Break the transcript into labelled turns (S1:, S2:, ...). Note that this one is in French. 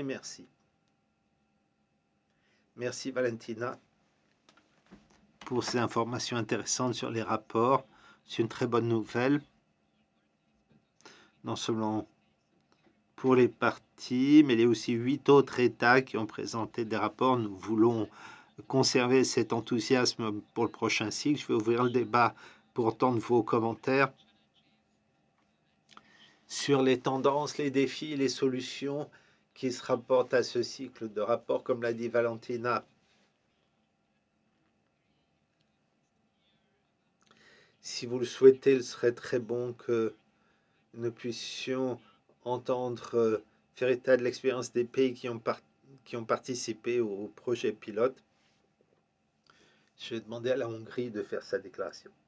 S1: merci. Merci Valentina pour ces informations intéressantes sur les rapports. C'est une très bonne nouvelle, non seulement pour les partis, mais il y a aussi 8 autres États qui ont présenté des rapports. Nous voulons conserver cet enthousiasme pour le prochain cycle. Je vais ouvrir le débat pour entendre vos commentaires sur les tendances, les défis, les solutions qui se rapportent à ce cycle de rapports, comme l'a dit Valentina. Si vous le souhaitez, il serait très bon que nous puissions entendre faire état de l'expérience des pays qui ont participé au projet pilote. Je vais demander à la Hongrie de faire sa déclaration.